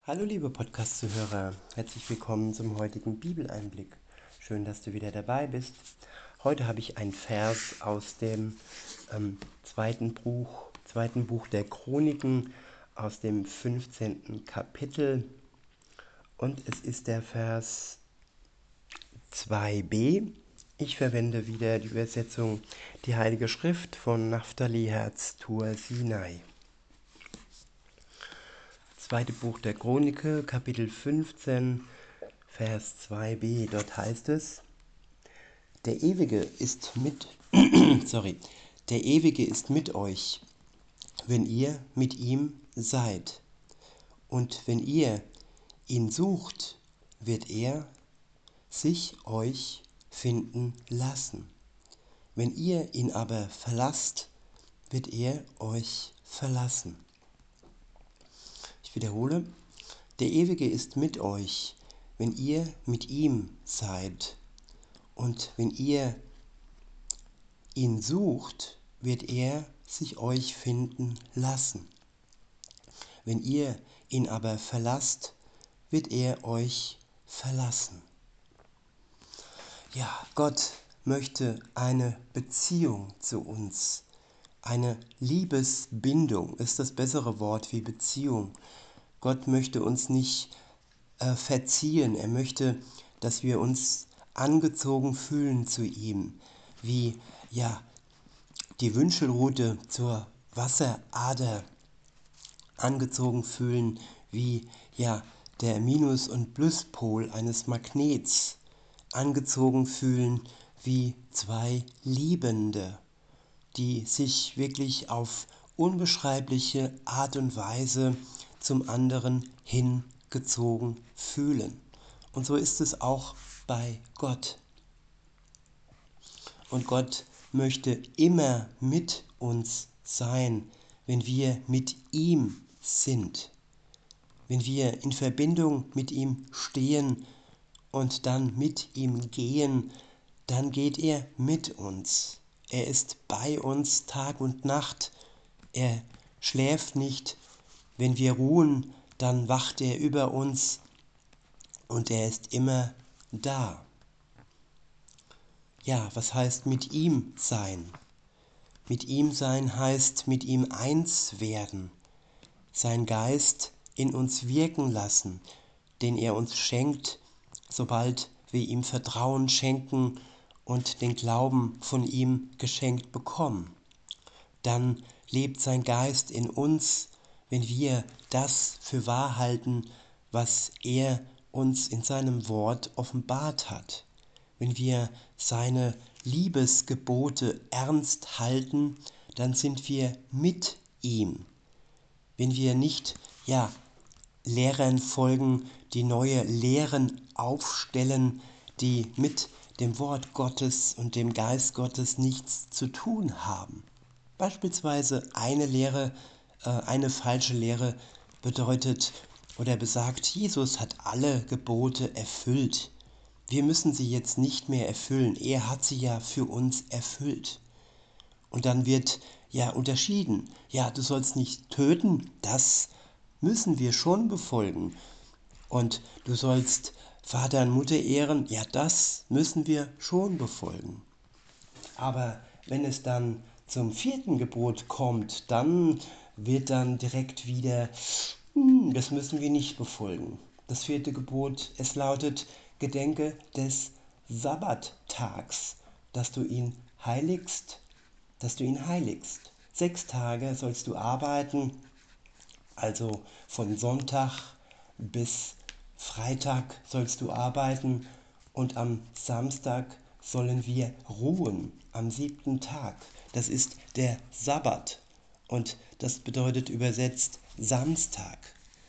Hallo liebe Podcast-Zuhörer, herzlich willkommen zum heutigen Bibeleinblick. Schön, dass du wieder dabei bist. Heute habe ich einen Vers aus dem zweiten Buch der Chroniken, aus dem 15. Kapitel. Und es ist der Vers 2b. Ich verwende wieder die Übersetzung Die Heilige Schrift von Naphtali Herz Tur Sinai. Zweite Buch der Chronike, Kapitel 15, Vers 2b. Dort heißt es: Der Ewige ist mit, der Ewige ist mit euch, wenn ihr mit ihm seid. Und wenn ihr ihn sucht, wird er sich euch finden lassen. Wenn ihr ihn aber verlasst, wird er euch verlassen. Ich wiederhole: Der Ewige ist mit euch, wenn ihr mit ihm seid. Und wenn ihr ihn sucht, wird er sich euch finden lassen. Wenn ihr ihn aber verlasst, wird er euch verlassen. Ja, Gott möchte eine Beziehung zu uns. Eine Liebesbindung ist das bessere Wort wie Beziehung. Gott möchte uns nicht verziehen. Er möchte, dass wir uns angezogen fühlen zu ihm, wie ja die Wünschelrute zur Wasserader angezogen fühlen, wie ja der Minus- und Pluspol eines Magnets angezogen fühlen, wie zwei Liebende, die sich wirklich auf unbeschreibliche Art und Weise zum anderen hingezogen fühlen. Und so ist es auch bei Gott. Und Gott möchte immer mit uns sein, wenn wir mit ihm sind, wenn wir in Verbindung mit ihm stehen und dann mit ihm gehen, dann geht er mit uns. Er ist bei uns Tag und Nacht. Er schläft nicht. Wenn wir ruhen, dann wacht er über uns und er ist immer da. Ja, was heißt mit ihm sein? Mit ihm sein heißt mit ihm eins werden, sein Geist in uns wirken lassen, den er uns schenkt, sobald wir ihm Vertrauen schenken und den Glauben von ihm geschenkt bekommen. Dann lebt sein Geist in uns, wenn wir das für wahr halten, was er uns in seinem Wort offenbart hat. Wenn wir seine Liebesgebote ernst halten, dann sind wir mit ihm. Wenn wir nicht, Lehrern folgen, die neue Lehren aufstellen, die mit dem Wort Gottes und dem Geist Gottes nichts zu tun haben. Beispielsweise eine falsche Lehre bedeutet oder besagt, Jesus hat alle Gebote erfüllt. Wir müssen sie jetzt nicht mehr erfüllen. Er hat sie ja für uns erfüllt. Und dann wird ja unterschieden. Ja, du sollst nicht töten, das müssen wir schon befolgen. Und du sollst Vater und Mutter ehren, ja, das müssen wir schon befolgen. Aber wenn es dann zum vierten Gebot kommt, dann wird dann direkt wieder, das müssen wir nicht befolgen. Das vierte Gebot, es lautet: Gedenke des Sabbattags, dass du ihn heiligst, dass du ihn heiligst. 6 Tage sollst du arbeiten, also von Sonntag bis Freitag sollst du arbeiten und am Samstag sollen wir ruhen, am 7. Tag. Das ist der Sabbat und das bedeutet übersetzt Samstag.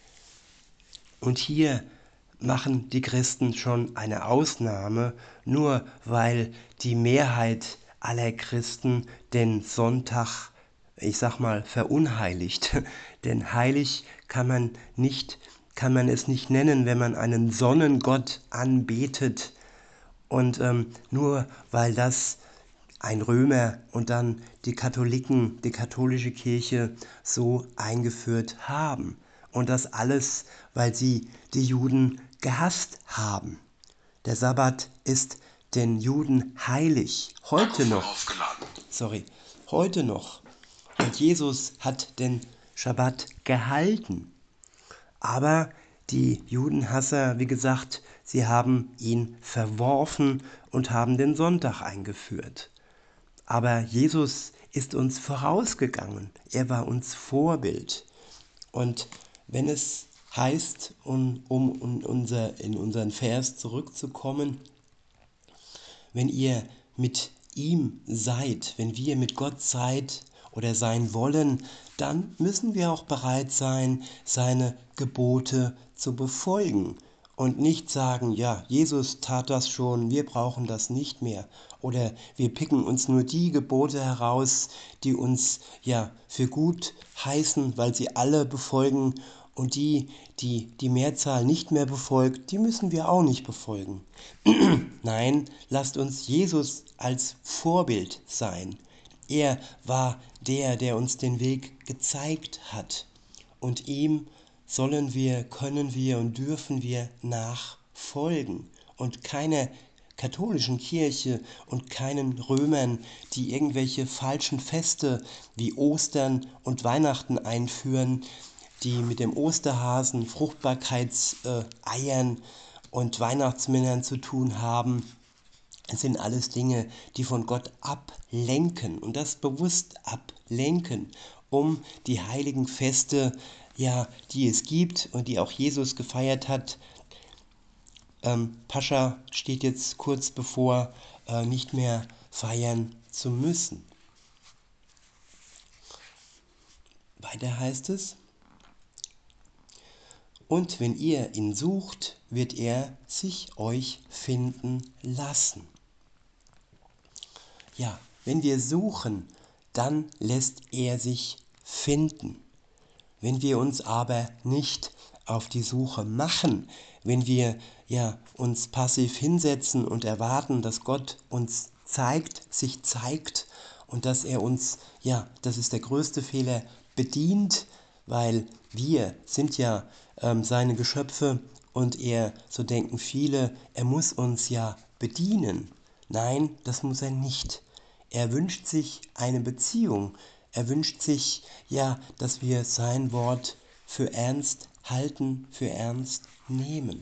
Und hier machen die Christen schon eine Ausnahme, nur weil die Mehrheit aller Christen den Sonntag, ich sag mal, verunheiligt. Denn heilig kann man es nicht nennen, wenn man einen Sonnengott anbetet. Und nur weil das ein Römer und dann die Katholiken, die katholische Kirche so eingeführt haben. Und das alles, weil sie die Juden gehasst haben. Der Sabbat ist den Juden heilig. Heute noch. Heute noch. Und Jesus hat den Schabbat gehalten. Aber die Judenhasser, wie gesagt, sie haben ihn verworfen und haben den Sonntag eingeführt. Aber Jesus ist uns vorausgegangen. Er war uns Vorbild. Und wenn es heißt, in unseren Vers zurückzukommen, wenn ihr mit ihm seid, wenn wir mit Gott seid oder sein wollen, dann müssen wir auch bereit sein, seine Gebote zu befolgen und nicht sagen, ja, Jesus tat das schon, wir brauchen das nicht mehr. Oder wir picken uns nur die Gebote heraus, die uns ja für gut heißen, weil sie alle befolgen, und die Mehrzahl nicht mehr befolgt, die müssen wir auch nicht befolgen. Nein, lasst uns Jesus als Vorbild sein. Er war der uns den Weg gezeigt hat. Und ihm sollen wir, können wir und dürfen wir nachfolgen. Und keiner katholischen Kirche und keinen Römern, die irgendwelche falschen Feste wie Ostern und Weihnachten einführen, die mit dem Osterhasen, Fruchtbarkeitseiern und Weihnachtsmännern zu tun haben. Es sind alles Dinge, die von Gott ablenken, und das bewusst ablenken, um die heiligen Feste, ja, die es gibt und die auch Jesus gefeiert hat. Pascha steht jetzt kurz bevor, nicht mehr feiern zu müssen. Weiter heißt es: Und wenn ihr ihn sucht, wird er sich euch finden lassen. Ja, wenn wir suchen, dann lässt er sich finden. Wenn wir uns aber nicht auf die Suche machen, wenn wir uns passiv hinsetzen und erwarten, dass Gott uns sich zeigt und dass er uns, das ist der größte Fehler, bedient, weil wir sind ja seine Geschöpfe, und so denken viele, er muss uns ja bedienen. Nein, das muss er nicht. Er wünscht sich eine Beziehung. Er wünscht sich, dass wir sein Wort für ernst halten, für ernst nehmen.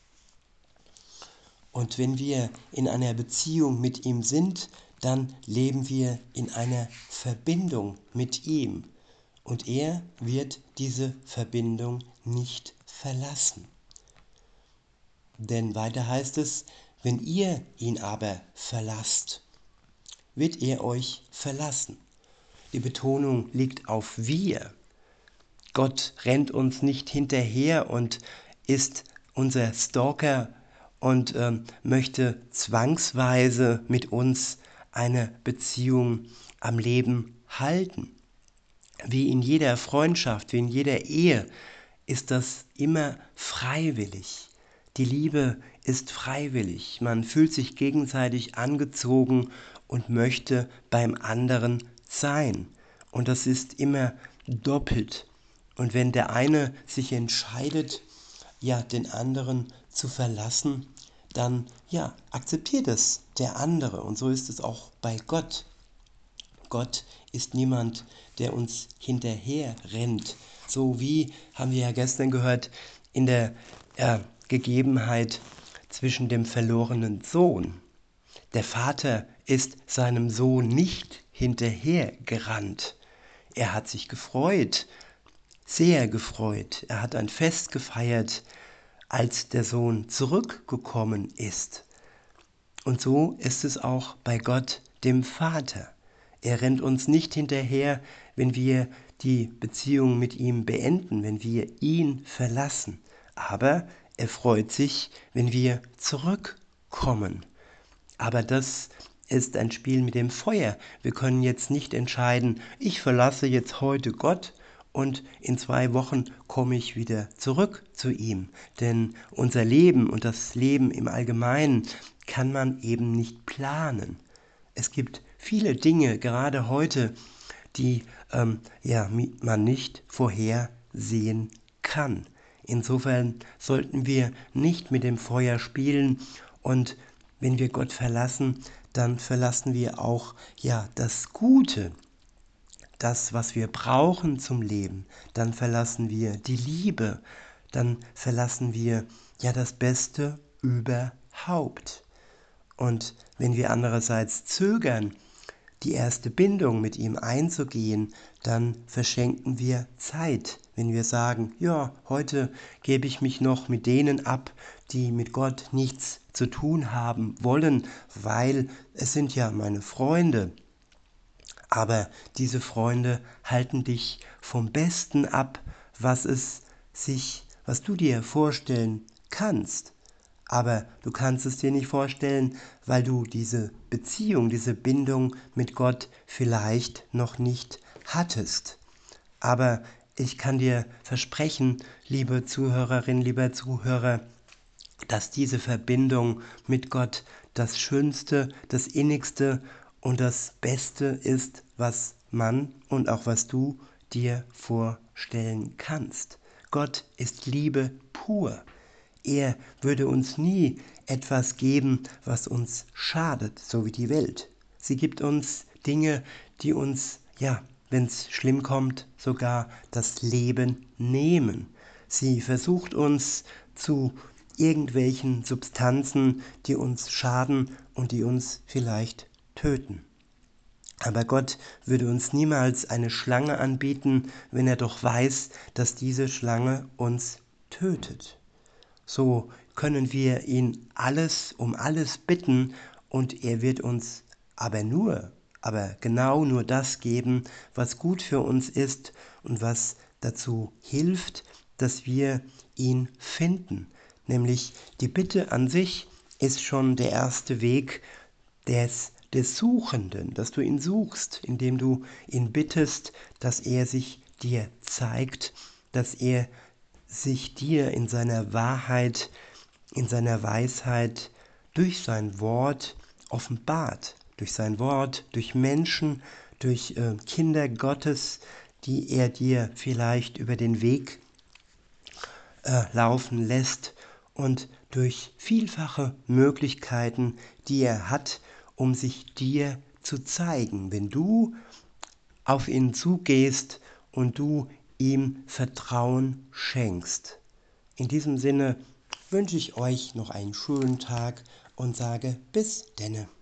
Und wenn wir in einer Beziehung mit ihm sind, dann leben wir in einer Verbindung mit ihm. Und er wird diese Verbindung nicht verlassen. Denn weiter heißt es: Wenn ihr ihn aber verlasst, wird er euch verlassen. Die Betonung liegt auf wir. Gott rennt uns nicht hinterher und ist unser Stalker und möchte zwangsweise mit uns eine Beziehung am Leben halten. Wie in jeder Freundschaft, wie in jeder Ehe ist das immer freiwillig. Die Liebe ist freiwillig. Man fühlt sich gegenseitig angezogen und möchte beim anderen sein. Und das ist immer doppelt. Und wenn der eine sich entscheidet, den anderen zu verlassen, dann akzeptiert es der andere. Und so ist es auch bei Gott. Gott ist niemand, der uns hinterher rennt. So wie, haben wir ja gestern gehört, in der Gegebenheit zwischen dem verlorenen Sohn. Der Vater ist seinem Sohn nicht hinterhergerannt. Er hat sich gefreut, sehr gefreut. Er hat ein Fest gefeiert, als der Sohn zurückgekommen ist. Und so ist es auch bei Gott, dem Vater. Er rennt uns nicht hinterher, wenn wir die Beziehung mit ihm beenden, wenn wir ihn verlassen. Aber er freut sich, wenn wir zurückkommen. Aber das ist ein Spiel mit dem Feuer. Wir können jetzt nicht entscheiden, ich verlasse jetzt heute Gott und in 2 Wochen komme ich wieder zurück zu ihm. Denn unser Leben und das Leben im Allgemeinen kann man eben nicht planen. Es gibt viele Dinge, gerade heute, die man nicht vorhersehen kann. Insofern sollten wir nicht mit dem Feuer spielen und wenn wir Gott verlassen, dann verlassen wir auch das Gute, das, was wir brauchen zum Leben. Dann verlassen wir die Liebe, dann verlassen wir das Beste überhaupt. Und wenn wir andererseits zögern, die erste Bindung mit ihm einzugehen, dann verschenken wir Zeit. Wenn wir sagen, ja, heute gebe ich mich noch mit denen ab, die mit Gott nichts zu tun haben wollen, weil es sind ja meine Freunde. Aber diese Freunde halten dich vom Besten ab, was du dir vorstellen kannst. Aber du kannst es dir nicht vorstellen, weil du diese Beziehung, diese Bindung mit Gott vielleicht noch nicht hattest. Aber ich kann dir versprechen, liebe Zuhörerin, lieber Zuhörer, dass diese Verbindung mit Gott das Schönste, das Innigste und das Beste ist, was man und auch was du dir vorstellen kannst. Gott ist Liebe pur. Er würde uns nie etwas geben, was uns schadet, so wie die Welt. Sie gibt uns Dinge, die uns, wenn es schlimm kommt, sogar das Leben nehmen. Sie versucht uns zu irgendwelchen Substanzen, die uns schaden und die uns vielleicht töten. Aber Gott würde uns niemals eine Schlange anbieten, wenn er doch weiß, dass diese Schlange uns tötet. So können wir ihn um alles bitten und er wird uns aber genau nur das geben, was gut für uns ist und was dazu hilft, dass wir ihn finden. Nämlich die Bitte an sich ist schon der erste Weg des Suchenden, dass du ihn suchst, indem du ihn bittest, dass er sich dir zeigt, dass er sich dir in seiner Wahrheit, in seiner Weisheit durch sein Wort offenbart. Durch sein Wort, durch Menschen, durch Kinder Gottes, die er dir vielleicht über den Weg laufen lässt und durch vielfache Möglichkeiten, die er hat, um sich dir zu zeigen, wenn du auf ihn zugehst und du ihm Vertrauen schenkst. In diesem Sinne wünsche ich euch noch einen schönen Tag und sage bis denne.